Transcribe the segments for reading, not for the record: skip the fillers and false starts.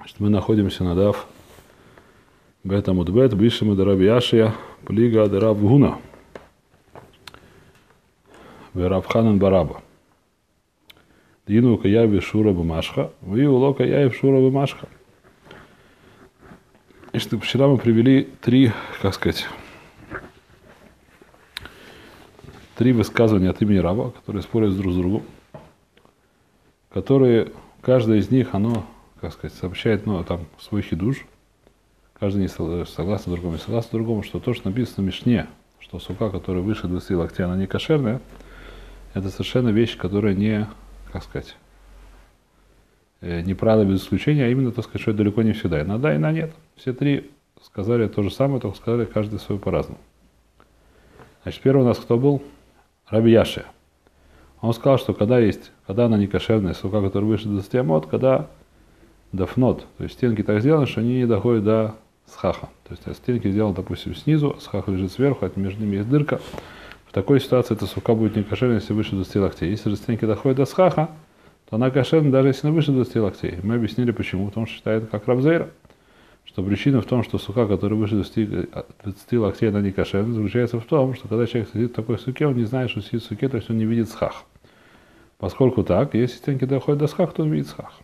Значит, мы находимся на Дав Бет Амуд Бет, Бишема де Раби Ашия, Плига де Рав Гуна, Рав Ханан бар Аба. Дину Каяви Шура Бамашха, Виуло Каяви Шура Бамашха. Значит, вчера мы привели три высказывания от имени Раба, которые спорят друг с другом, которые, каждое из них, оно, сообщает, там, свой хидуш. Каждый не согласен другому, не согласен другому, что то, что написано в Мишне, что сука, которая выше 20 локтей, она не кошерная, это совершенно вещь, которая не, не правило без исключения, а именно, что это далеко не всегда. И на да, и на нет. Все три сказали то же самое, только сказали каждый свой по-разному. Значит, первый у нас кто был? Раби Ашия. Он сказал, что когда она не кошерная сука, которая выше 20 амот, когда дафнот, то есть стенки так сделаны, что они не доходят до схаха. То есть стенки сделаны, допустим, снизу, схах лежит сверху, а между ними есть дырка. В такой ситуации эта сука будет не кошерной, если выше 20 локтей. Если же стенки доходят до схаха, то она кошерна, даже если она выше 20 локтей. Мы объяснили почему. Потому что считает, как Рав Зейра, что причина в том, что сука, которая выше 20 локтей, она не кошерна, заключается в том, что когда человек сидит в такой суке, он не знает, что сидит в суке, то есть он не видит схах. Поскольку так, если стенки доходят до схаха, то он видит схах.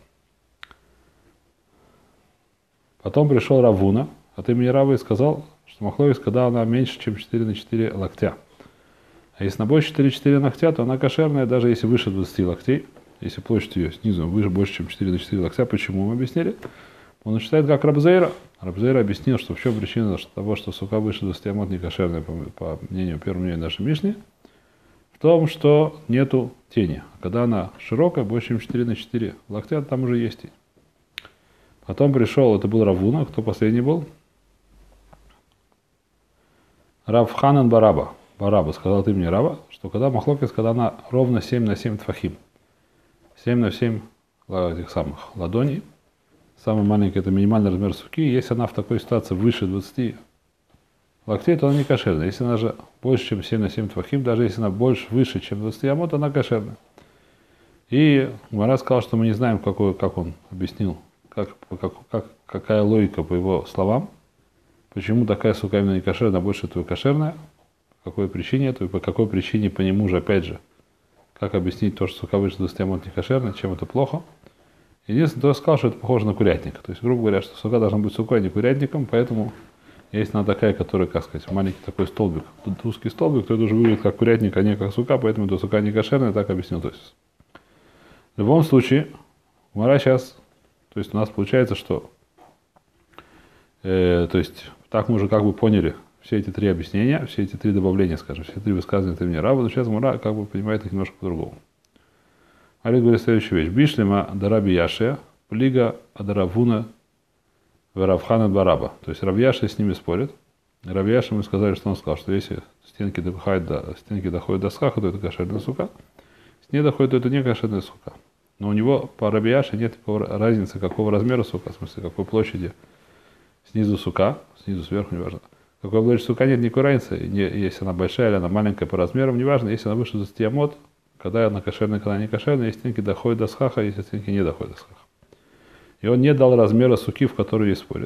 Потом пришел Равуна от имени Рава и сказал, что махлокес, когда она меньше, чем 4 на 4 локтя. А если на больше 4 локтя, то она кошерная, даже если выше 20 локтей. Если площадь ее снизу выше больше, чем 4 на 4 локтя. Почему мы объяснили? Он считает, как Рав Зейра. Рав Зейра объяснил, что в чем причина того, что сука выше 20 амот не кошерная, по мнению, первому мнению нашей Мишни, в том, что нету тени. А когда она широкая, больше, чем 4 на 4 локтя, там уже есть тень. Потом пришел, это был Равуна, кто последний был? Рав Ханан бар Аба. Бараба сказал от имени Рава, что когда махлокес, когда она ровно 7 на 7 тфахим, 7 на 7 этих самых ладоней, самый маленький это минимальный размер суки, если она в такой ситуации выше 20 локтей, то она не кошерная. Если она же больше, чем 7 на 7 тфахим, даже если она больше, выше, чем 20 амот, она кошерная. И Гмара сказал, что мы не знаем, как он объяснил, какая логика по его словам, почему такая сука именно не кошерная, а больше этого кошерная, по какой причине это, и по какой причине по нему же, опять же, как объяснить то, что сука выше 20 амот не кошерная, чем это плохо. Единственное, кто сказал, что это похоже на курятник. То есть, грубо говоря, что сука должна быть сукой, а не курятником, поэтому если она такая, которая, маленький такой столбик, узкий столбик, то это уже выглядит как курятник, а не как сука, поэтому это сука не кошерная, так объяснил Тосфос. В любом случае, Гмара сейчас, то есть у нас получается, что, то есть так мы уже поняли все эти три объяснения, все эти три добавления, все три высказывания от имени Рава, но сейчас Гмара понимает их немножко по-другому. Али говорит следующую вещь. Бишлема дараби Яшия, плига адаравуна Рав Ханан бар Аба. То есть Рав Яшия с ними спорит. Рав Яшия мы сказали, что он сказал, что если стенки доходят до схаха, то это кошерная сука. Если не доходит, то это не кошерная сука. Но у него по Рав Яшии нет разницы, какого размера сука, в смысле, какой площади снизу сука, снизу сверху, неважно. Какой площадь сука, нет никакой разницы, если она большая или она маленькая по размерам, неважно, если она выше 20 амот, когда она кошерная, когда не кошерная, если стенки доходят до схаха, если стенки не доходят до схаха. И он не дал размера суки, в которую ей спорит.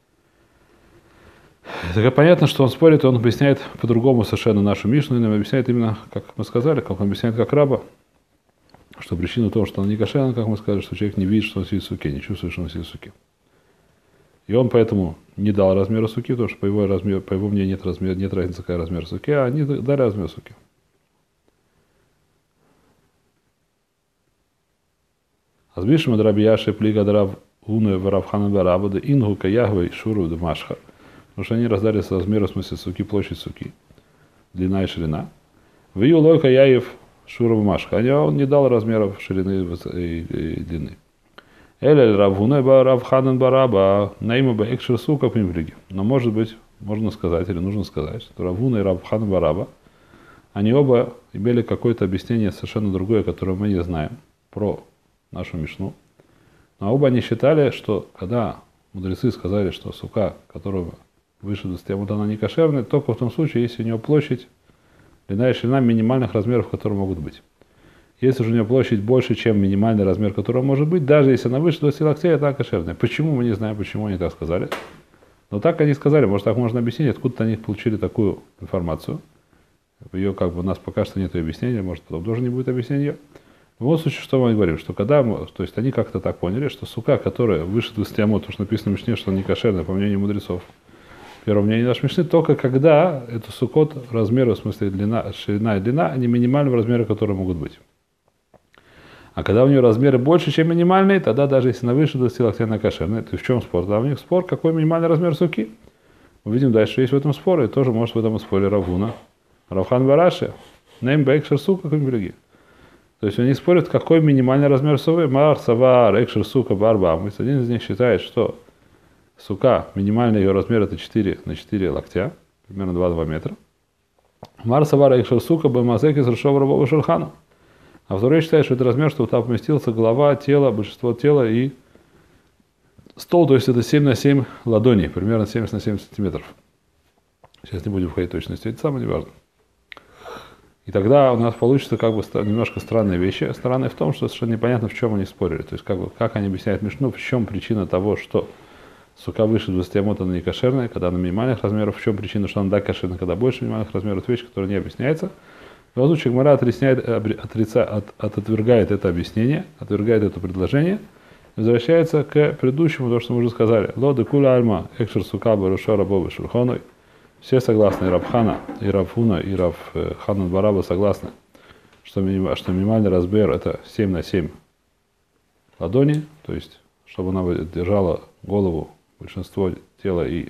Так понятно, что он спорит, и он объясняет по-другому совершенно нашу Мишну, и нам объясняет именно, как мы сказали, как он объясняет как Раба, что причина в том, что она не кошерная, как мы сказали, что человек не видит, что он сидит в суке, не чувствует, что он сидит в суке. И он поэтому не дал размера суки, потому что по его мнению нет разницы, какая размер суки, а они дали размер суки. Азбишем от Раби Яши плига дарав уны варав ханан бар Аба да ингу каягвей шуру да машха. Потому что они раздали с размера, в смысле суки, площадь суки, длина и ширина. В ее лойка яев шуру машха. Он не дал размеров ширины и длины. Эль равуна рав ханан бар Аба наима ба экшер сука пимвриги. Но может быть, можно сказать, или нужно сказать, что Равуна и Рав Ханан бар Аба, они оба имели какое-то объяснение совершенно другое, которое мы не знаем, про нашу Мишну. Но оба они считали, что когда мудрецы сказали, что сука, которая выше 20 амот, она не кошерная, только в том случае, если у нее площадь, длина и ширина минимальных размеров, которые могут быть. если же у нее площадь больше, чем минимальный размер, который может быть, даже если она выше 20 локтей, это кошерная. Почему, мы не знаем, почему они так сказали. Но так они сказали, может, так можно объяснить, откуда они получили такую информацию. Ее как бы у нас пока что нет объяснения, может, потом тоже не будет объяснения. В любом случае, что мы говорим, что когда, то есть они как-то так поняли, что сука, которая выше 20 амот, потому что написано в Мишне, что она не кошерная, по мнению мудрецов, первое мнение нашей Мишны, только когда эту сукот размеры, в смысле длина, ширина и длина, они минимального размера, которые могут быть. А когда у нее размеры больше, чем минимальные, тогда даже если она выше 20 локтей, она кошерная. То есть в чем спор? Да, у них спор, какой минимальный размер суки. Мы видим дальше, есть в этом споре, и тоже может в этом споре Равуна. Равхан Бараши, Нейм Бэкшер Сука, как береги. То есть они спорят, какой минимальный размер сувы. Мар, Савар, Экшер Сука, Барба. Один из них считает, что сука, минимальный ее размер это 4 на 4 локтя, примерно 2 метра. Мар, Савар, Экшер Сука, Бэмазек из Рашова Рабова Шурхану. А второй считает, что это размер, чтобы там поместился голова, тело, большинство тела и стол, то есть это 7 на 7 ладоней, примерно 70 на 70 сантиметров. Сейчас не будем входить в точности, это самое неважно. И тогда у нас получится как бы немножко странные вещи. Странные в том, что совершенно непонятно, в чем они спорили. То есть как они объясняют Мишну, в чем причина того, что сука выше 20 амот, она не кошерная, когда она минимальных размеров, в чем причина, что она да кошерная, когда больше минимальных размеров, вещь, которая не объясняется. В любом случае, Гмара отвергает это объяснение, отвергает это предложение, возвращается к предыдущему, то, что мы уже сказали. Лоды куля альма, экшер сука баруша рабовы шурхоной. Все согласны, и Рабхана, и Равхуна, и Равханан Бараба согласны, что минимальный размер это 7 на 7 ладони, то есть, чтобы она держала голову, большинство тела и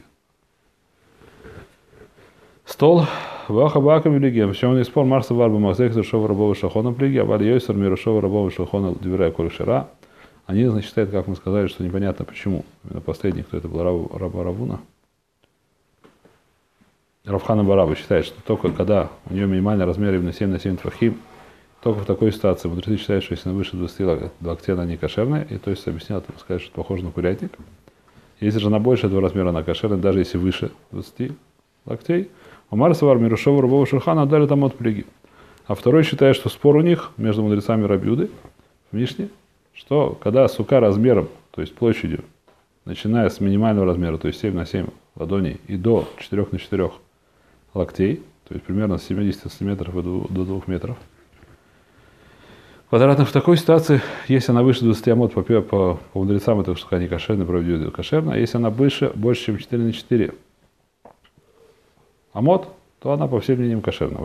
стол. Ваха бакам велигем. Все он спор Марса Барба Мазек Шова Рабова Шахона плиги, а Вали Йойсер Мирушова Рабова Шахона Дверя Колешера. Они, значит, считают, как мы сказали, что непонятно почему. Именно последний, кто это был, Раба Равуна. Равхана Бараба считает, что только когда у нее минимальный размер именно 7 на 7 твахим, только в такой ситуации мудрецы считают, что если она выше 20 локтей, она не кошерная, и то есть объяснял, так сказать, что это похоже на курятник. Если же она больше этого размера, она кошерная, даже если выше 20 локтей, Умар Савар Мирушова Рабова Шурхана отдали там от плеги. А второй считает, что спор у них между мудрецами Рабиуды в Мишне, что когда сука размером, то есть площадью, начиная с минимального размера, то есть 7 на 7 ладоней, и до 4 на 4 локтей, то есть примерно с 70 сантиметров до 2 метров. Квадратных в такой ситуации, если она выше 20 амот по мудрецам, это что они кошерные, правдивые, кошерно, а если она больше, чем 4 на 4 амот, то она по всем мнениям кошерна.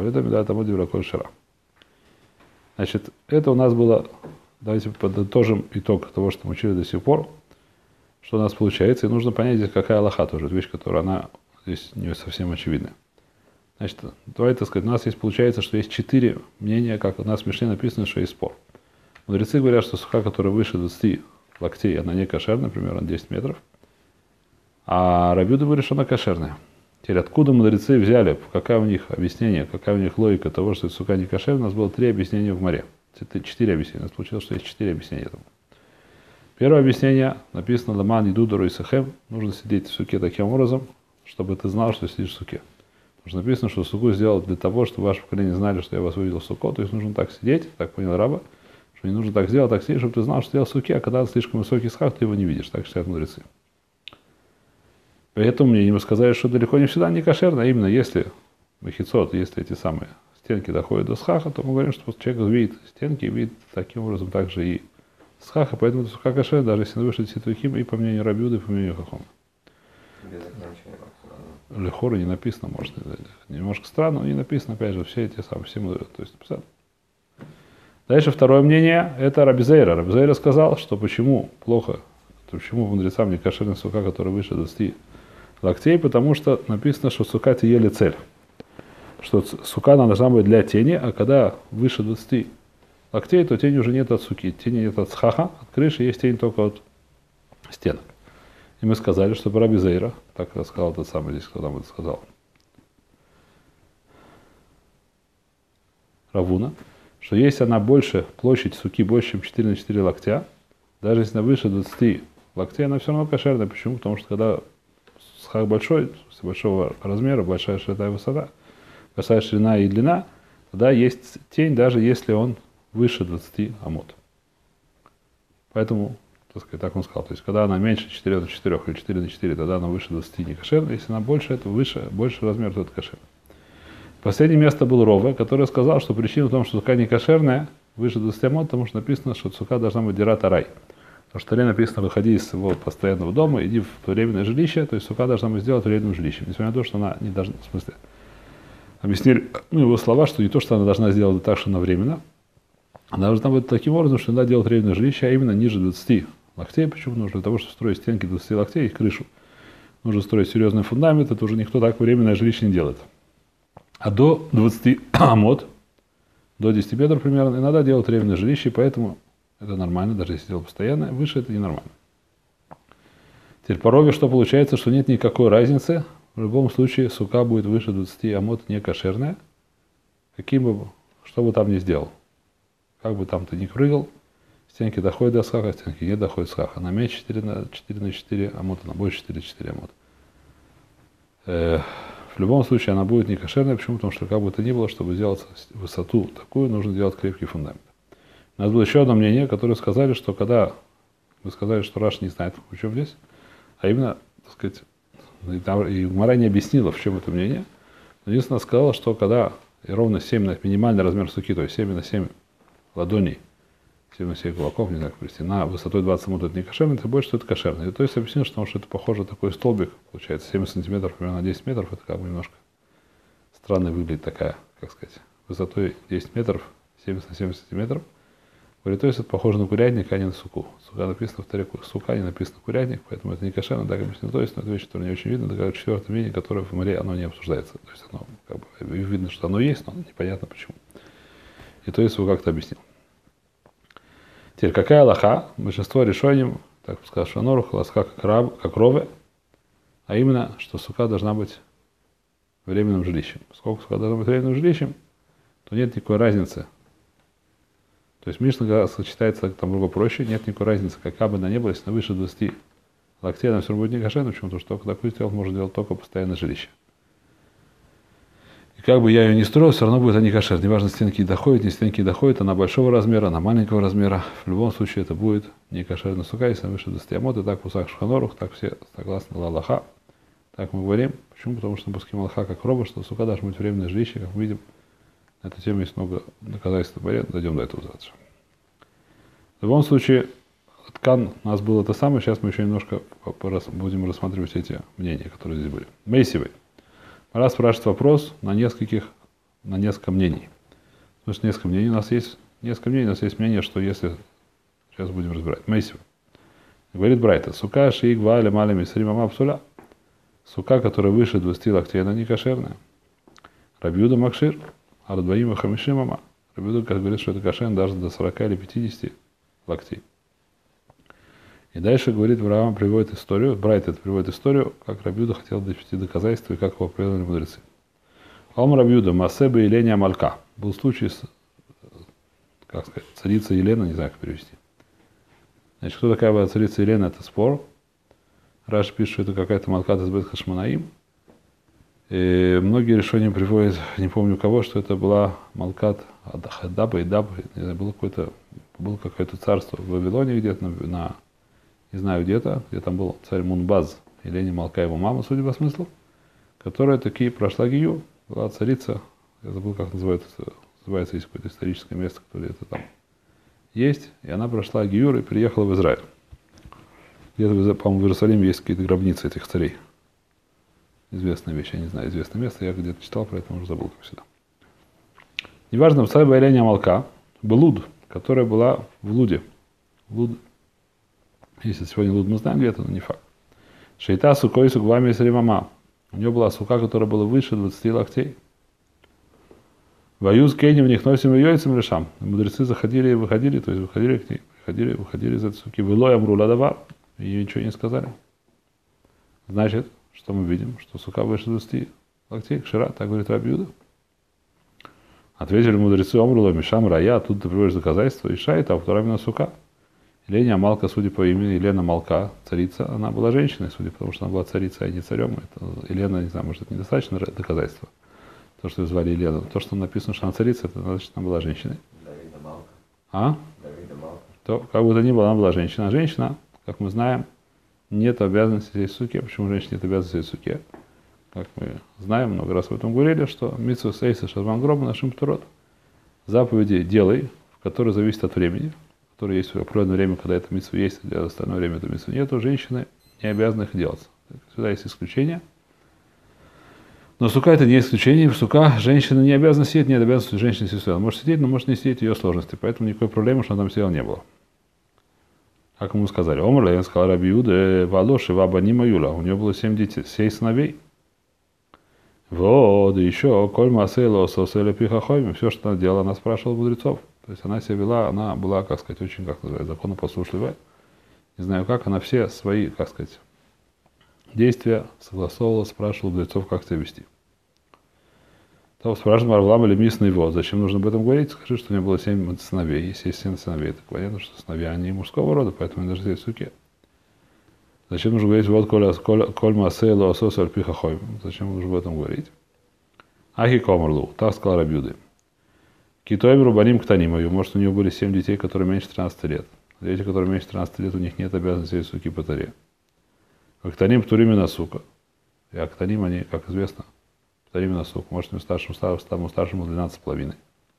Значит, это у нас было, давайте подытожим итог того, что мы учили до сих пор, что у нас получается, и нужно понять здесь, какая алаха тоже, вещь, которая она здесь не совсем очевидная. Значит, давайте так сказать, у нас есть, получается, что есть 4 мнения, как у нас в Мишне написано, что есть спор. Мудрецы говорят, что сука, которая выше 20 локтей, она не кошерная, примерно 10 метров. А Рабиуда говорит, что она кошерная. Теперь откуда мудрецы взяли, какая у них объяснение, какая у них логика того, что сука не кошерная, у нас было 3 объяснения в море. 4 объяснения. У нас получилось, что есть 4 объяснения этому. Первое объяснение написано «Ламан идудору и сахем». Нужно сидеть в суке таким образом, чтобы ты знал, что сидишь в суке. Потому что написано, что суку сделал для того, чтобы ваше поколение знали, что я вас увидел в суко. То есть нужно так сидеть, так понял раба, что не нужно так сделать, так сидеть, чтобы ты знал, что я в суке, а когда слишком высокий схах, ты его не видишь. Так считают мудрецы. Поэтому мне ему сказали, что далеко не всегда не кошерно, а именно если махицот, если эти самые стенки доходят до схаха, то мы говорим, что человек видит стенки, видит таким образом также и схаха, поэтому это сука кошерна, даже если выше 10 твахим, и по мнению Рабиуды, и по мнению Хахома. Без окончания. Лехора не написано, может, немножко странно, но не написано, опять же, все эти самые, все мудрые, то есть написано. Дальше второе мнение, это Рабизейра. Рабизейра сказал, что почему плохо, почему мудрецам не кошерная сука, которая выше 20 локтей, потому что написано, что сука ели цель. Что сука она должна быть для тени, а когда выше 20 локтей, то тени уже нет от суки, тени нет от схаха, от крыши есть тень только от стенок. И мы сказали, что Раби Зейра, так рассказал тот самый здесь, кто нам это сказал, Равуна, что если она больше, площадь суки больше, чем 4 на 4 локтя, даже если она выше 20 локтей, она все равно кошерная. Почему? Потому что когда схах большой, большого размера, большая ширина и высота, большая ширина и длина, тогда есть тень, даже если он выше 20 амот. Поэтому, так сказать, так он сказал. То есть, когда она меньше 4 на 4 или 4 на 4, тогда она выше 20 не кошерна. Если она больше, это выше, больше размер, то это кошерно. Последнее место был Рове, который сказал, что причина в том, что сука не кошерная, выше 20 амот, потому что написано, что сука должна быть дират арай. Потому что в Торе написано, выходи из своего постоянного дома, иди в временное жилище, то есть сука должна быть сделать временным жилищем. Несмотря на то, что она не должна, в смысле, объяснили его слова, что не то, что она должна сделать так, что она временно, она должна быть таким образом, что она делает временное жилище, а именно ниже 20 локтей. Почему? Нужно для того, чтобы строить стенки 20 локтей и крышу. Нужно строить серьезный фундамент, это уже никто так временное жилище не делает. А до 20 амот, до 10 метров примерно, иногда делать временное жилище, поэтому это нормально, даже если делать постоянное, выше это ненормально. Теперь по Рове что получается, что нет никакой разницы, в любом случае сука будет выше 20 амот не кошерная, каким бы, что бы там ни сделал. Как бы там ты ни прыгал, стенки доходят до схаха, стенки не доходят до схаха. Она меньше 4 на 4 амот, она больше 4 на 4 амот. В любом случае она будет не кошерная. Почему? Потому что как бы то ни было, чтобы сделать высоту такую, нужно делать крепкий фундамент. У нас было еще одно мнение, которое сказали, что когда вы сказали, что Раш не знает, в чем здесь, а именно, так сказать, и Гмара не объяснила, в чем это мнение, но единственное сказала, что когда и ровно 7 на минимальный размер суки, то есть 7 на 7 ладоней, 7 на 7 кулаков, не знаю, как привести, на высотой 20 амот это не кошерно, это больше, что это кошерно. И то есть объяснил, что это похоже такой столбик, получается 7 сантиметров, примерно 10 метров, это как бы немножко странно выглядит такая, как сказать, высотой 10 метров, 70 на 7 сантиметров. Говорит, то есть это похоже на курятник, а не на суку. Сука написано в Торе, сука не написано курятник, поэтому это не кошерно, так объяснил. То есть, но это вещь, которая не очень видно, это четвертое мнение, которое в море оно не обсуждается. То есть оно как бы видно, что оно есть, но непонятно почему. И то есть его как-то объяснил. Теперь какая алаха? Большинство решений, так сказал Шанорух, ласка как Рове, а именно, что сука должна быть временным жилищем. Сколько сука должна быть временным жилищем, то нет никакой разницы. То есть Мишна сочетается там много проще, нет никакой разницы, какая бы она ни была, если она выше 20 локтей, она все равно будет не кошерна, почему? Потому что только такую сделать можно делать только постоянное жилище. И как бы я ее не строил, все равно будет она не кошерна. Неважно, стенки доходят, не стенки доходят, она большого размера, она маленького размера. В любом случае это будет не кошерная сука, если она выше 20 амот. И так в Усах Шханорух, так все согласно Лалаха. Так мы говорим. Почему? Потому что на Пуским Аллаха как Роба, что сука должна быть временное жилище, как мы видим. На эту тему есть много доказательств в Боре, дойдем до этого завтра. В любом случае, ткан у нас было то самое, сейчас мы еще немножко будем рассматривать эти мнения, которые здесь были. Мейсивый. Раз спрашивает вопрос на несколько мнений. Потому что несколько мнений у нас есть мнение, что если... Сейчас будем разбирать. Мейсивый. Говорит Брайта, сука шиик валя маля мисри мама псуля. Сука, которая выше 20 локтей, она не кошерная. Рабиуда макшир. Ардваима хамиши мама. Рабиуда говорит, что это кошерно даже до 40 или 50 локтей. И дальше говорит, Авраам приводит историю, Брайт это приводит историю, как Рабиуда хотел довести доказательства и как его привели мудрецы. Ом Рабиуда, Масеба Еленя Малька. Был случай с, как сказать, царица Елена, не знаю, как перевести. Значит, кто такая была царица Елена, это спор. Раш пишет, что это какая-то Малкат из Бет Хашманаим. И многие решения приводят, не помню кого, что это была Малкат Хадаба и Даба, не знаю, было какое-то царство в Вавилоне где-то, не знаю где-то, где там был царь Мунбаз, Елене Малка, его мама, судя по смыслу, которая таки прошла Гию, была царица, я забыл, как называется, есть какое-то историческое место, которое это там есть, и она прошла Гиюр и приехала в Израиль. Где-то, по-моему, в Иерусалиме есть какие-то гробницы этих царей. Известная вещь, я не знаю, известное место, я где-то читал, про это уже забыл, как всегда. Неважно, царь Елене Малка был Луд, которая была в Луде. Луд, если сегодня Луд мы знаем где-то, но не факт. Шейта сукой сугвами сримама. У нее была сука, которая была выше 20 локтей. Ваюз кейни в них носим ее яйцем лишам. Мудрецы заходили и выходили, то есть выходили к ней, выходили из этой суки. Вылой амрула давар. Ей ничего не сказали. Значит, что мы видим? Что сука выше 20 локтей, кшира, так говорит Рабиуда. Ответили мудрецы Омрула, Мишам, Рая, тут ты приводишь доказательства, и Шайта, а вторая именно сука. Елена Малка, судя по имени Елена Малка, царица, она была женщиной, судя по тому, что она была царицей, а не царем. Это Елена, не знаю, может, это недостаточно доказательства. То, что ее звали Елена. То, что написано, что она царица, это значит, она была женщиной. Давида Малка. А? Давида мало. То, как бы то ни было, она была женщина. А женщина, как мы знаем, нет обязанности сидеть в суке. Почему женщине нет обязанности сидеть в суке? Как мы знаем, много раз об этом говорили, что митцва сейса шарван гроба нашим птурот. Заповеди делай, в которые зависит от времени, в которое есть определенное время, когда это митцва есть, а остальное время это митцва нет, то женщины не обязаны их делать. Сюда есть исключение. Но сука это не исключение. В сука женщина не обязана сидеть, нет обязанности женщины сидеть. Она может сидеть, но может не сидеть ее сложности. Поэтому никакой проблемы, что она там сидела, не было. Как ему сказали, Омар Левин сказал Раби Иуда, Валоши, Ваба Нима Юля. У нее было 7 детей, 7 сыновей. Вот, и еще, Коль Масейло, Соселя Пихахойми, все, что она делала, она спрашивала мудрецов. То есть она себя вела, она была, как сказать, очень, как называется, законопослушливая. Не знаю как, она все свои, как сказать, действия согласовывала, спрашивала мудрецов, как себя вести. То спрашивает Марвлам или Мисный Вод. Зачем нужно об этом говорить? Скажи, что у него было 7 сыновей. Если есть 7 сыновей, так понятно, что сыновья, они мужского рода, поэтому они должны сидеть в суке. Зачем нужно говорить вот коль маасейло асос аль пихахой? Зачем нужно об этом говорить? Ахи комарлу, так сказал Раби Юда. Китоем рубаним ктаним ее. Может, у него были 7 детей, которые меньше 13 лет. Дети, которые меньше 13 лет, у них нет обязанности сидеть в суке по таре. Ктаним птурим на сука. И ктаним, они, как известно, птурим на сука. Может, старшему 12,5.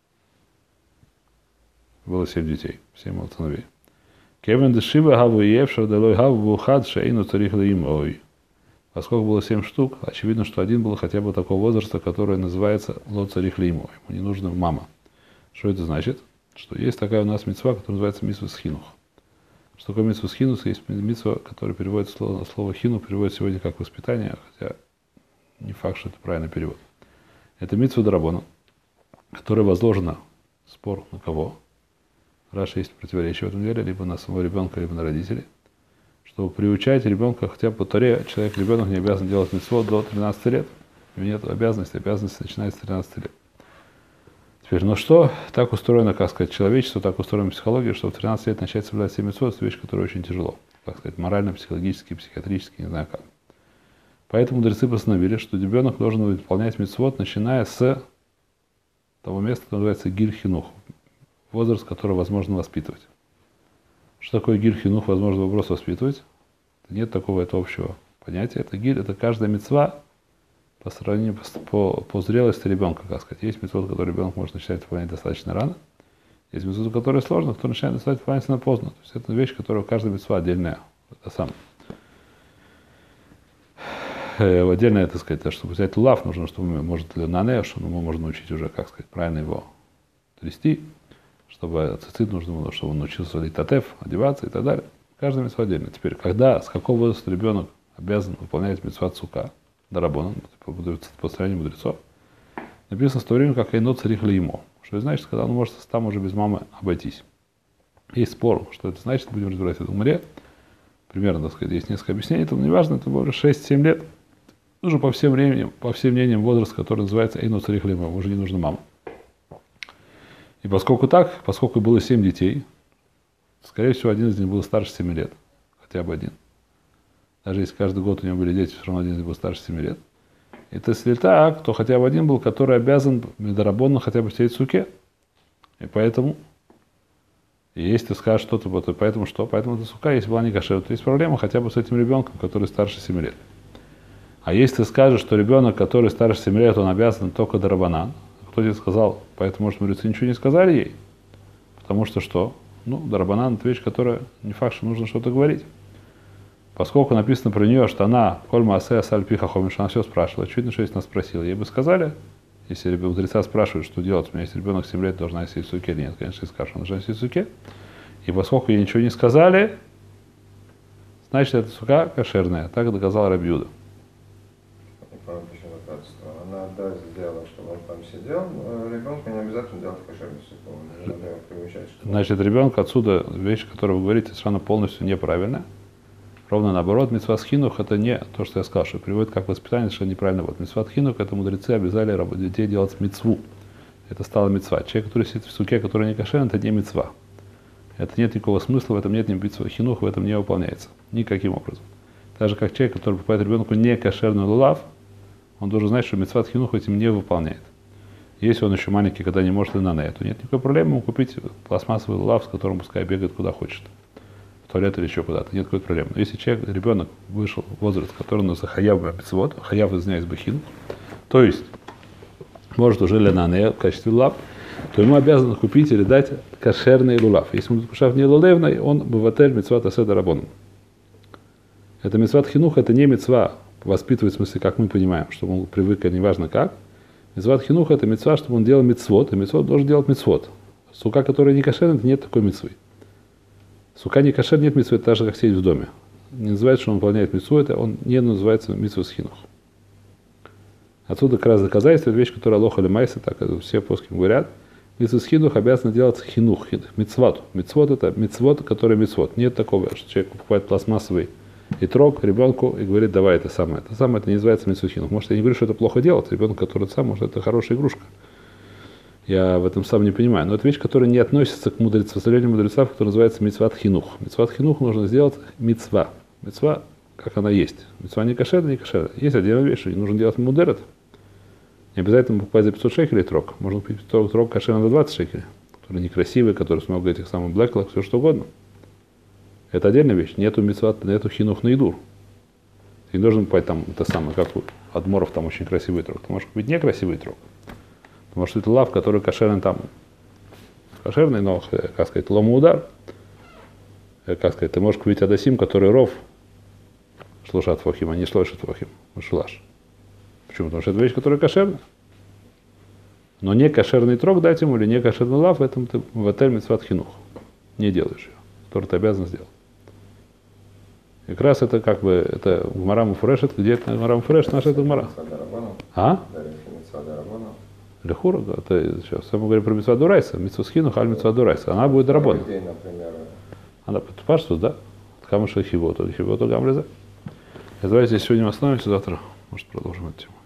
Было 7 детей, 7 сыновей. Кевин дешива гаву евшер делой гаву бухад шейну царих лаим ой. Поскольку было 7 штук, очевидно, что один был хотя бы такого возраста, который называется ло царих лаим ой. Ему не нужна мама. Что это значит? Что есть такая у нас мицва, которая называется мицва схинух. Что такое мицва схинус? Есть мицва, которая переводится слово хину, переводится сегодня как воспитание, хотя не факт, что это правильный перевод. Это мицва дарабона, которая возложена, спор на кого? Раша есть противоречие в этом деле, либо на самого ребенка, либо на родителей. Чтобы приучать ребенка хотя бы по Торе, ребенок не обязан делать мицвот до 13 лет. У него нет обязанности начинается с 13 лет. Теперь, ну что, так устроено, как сказать, человечество, так устроена психология, что в 13 лет начать соблюдать 7 мицвот, это вещь, которая очень тяжело. Как сказать, морально, психологически, психиатрически, не знаю как. Поэтому мудрецы постановили, что ребенок должен выполнять мицвот, начиная с того места, которое называется гиль-хинух. Возраст, который возможно воспитывать. Что такое гиль-хинух, возможно вопрос воспитывать? Нет такого это общего понятия. Это гиль, это каждая мицва по сравнению по зрелости ребенка, как сказать. Есть мицвот, который ребенок может начинать выполнять достаточно рано. Есть мицвот, который сложно, который начинает выполнять поздно. То есть это вещь, которая каждая мицва отдельная. Это сам. Отдельно, так сказать, чтобы взять лулав, нужно, чтобы может нане, что мы можем научить уже, как сказать, правильно его трясти. Чтобы цицит нужно было, чтобы он научился литатеф, одеваться и так далее. Каждая мицва отдельно. Теперь, с какого возраста ребенок обязан выполнять мицват сука, дарабонан, по строению мудрецов, написано в то время, как айно царих лаимо. Что это значит, когда он может там уже без мамы обойтись. Есть спор, что это значит, будем разбирать в умре. Примерно, так сказать, есть несколько объяснений, это не важно, это было 6-7 лет. Уже по всем мнениям возраст, который называется айно царих лаимо, уже не нужна мама. И поскольку было 7 детей, скорее всего, один из них был старше 7 лет. Хотя бы один. Даже если каждый год у него были дети, все равно один из них был старше 7 лет. Это если так, то хотя бы один был, который обязан медорабонно хотя бы сидеть в суке. И поэтому, если ты скажешь что-то, поэтому что? Поэтому эта сука, если была не кошерная, то есть проблема хотя бы с этим ребенком, который старше 7 лет. А если ты скажешь, что ребенок, который старше 7 лет, он обязан только дарабанан, кто тебе сказал? Поэтому, может, мудрецы ничего не сказали ей. Потому что что? Дарабанан – это вещь, которая не факт, что нужно что-то говорить. Поскольку написано про нее, что она коль маасе саль пиха хомиш, она все спрашивала. Очевидно, что если нас спросила, ей бы сказали, если мудреца спрашивают, что делать, у меня есть ребенок 7 лет, должна сидеть в суке или нет, конечно, скажешь, она должна сидеть в суке. И поскольку ей ничего не сказали, значит, эта сука кошерная. Так доказал Раби Юда. Она сделала, чтобы он там сидел, ребенку не обязательно делать кошерную суку, не надо его приучать. Значит, ребенок отсюда, вещь, которую вы говорите, совершенно полностью неправильная. Ровно наоборот, мицват хинух это не то, что я сказал, что приводит как воспитание, совершенно неправильно. Вот мицват хинух это мудрецы обязали детей делать мицву. Это стало мицва. Человек, который сидит в суке, который не кошерный, это не мицва. Это нет никакого смысла, в этом нет ни мицва хинух, в этом не выполняется. Никаким образом. Так же, как человек, который покупает ребенку не кошерный лулав, он должен знать, что мицват хинух этим не выполняет. Если он еще маленький, когда не может линане, то нет никакой проблемы ему купить пластмассовый лулав, с которым пускай бегает куда хочет. В туалет или еще куда-то. Нет никакой проблемы. Но если человек, ребенок вышел в возраст, который называется хаяв бамитцвот, хаяв, извиняюсь, бахин, то есть может уже линане в качестве лулав, то ему обязаны купить или дать кошерный лулав. Если он кушав не лулевный, он быватель митцват аседа рабон. Это митцват хинух, это не митцва воспитывать, в смысле, как мы понимаем, чтобы он привык, неважно как. Митцват хинух это митцва, чтобы он делал митцвот, и митцвот должен делать митцвот. Сука, которая не кошерная, нет такой митцвы. Сука не кошер, нет митцвы, это так же, как сидеть в доме. Не называется, что он выполняет митцву, это он не называется митцвус хинух. Отсюда как раз доказательство, это вещь, которая лоха лемайса, так все плоским говорят. Митцвус хинух обязан делать хинух, митцват. Митцвот это митцвот, который митцвот. Нет такого, что человек покупает пластмассовый итрог ребенку и говорит, давай это самое. Это самое, это не называется митцвус хинух. Может, я не говорю, что это плохо делать. Ребенок, который сам, может, это хорошая игрушка. Я в этом сам не понимаю. Но это вещь, которая не относится к постановлению мудрецов, которая называется митцват хинух. Митцват хинух нужно сделать митцва. Митцва, как она есть. Митцва не кошерная, не кошерная. Есть отдельная вещь, что не нужно делать мудерет. Не обязательно покупать за 500 шекелей трог. Можно купить трог кошерный за 20 шекелей. Который некрасивый, который с много этих самых блэклок, все что угодно. Это отдельная вещь. Нету митцват, нету хинух на еду. Ты не должен покупать там это самое, как у адморов, там очень красивый трог. Ты можешь купить некрасивый трог. Потому что это лав, который кошерный там, кошерный, но, как сказать, ломудар, как сказать, ты можешь купить адасим, который ров, шлушат фохим, а не шлошат фохим, шулаш. Почему? Потому что это вещь, которая кошерная. Но не кошерный трог дать ему или не кошерный лав, в этом ты в отель митцват хинух. Не делаешь ее, который ты обязан сделать. И как раз это как бы, это Гмара Муфреш, это где это Гмара Муфреш, наша это Гмара. А? Лехура, это сейчас мы говорим про митцва дурайса, митцва схинух, аль митцва дурайса. Она будет рабона. Она паштус, да? Камыша хиботу, хиботу гамлеза. Давайте здесь сегодня остановимся, завтра, может, продолжим эту тему.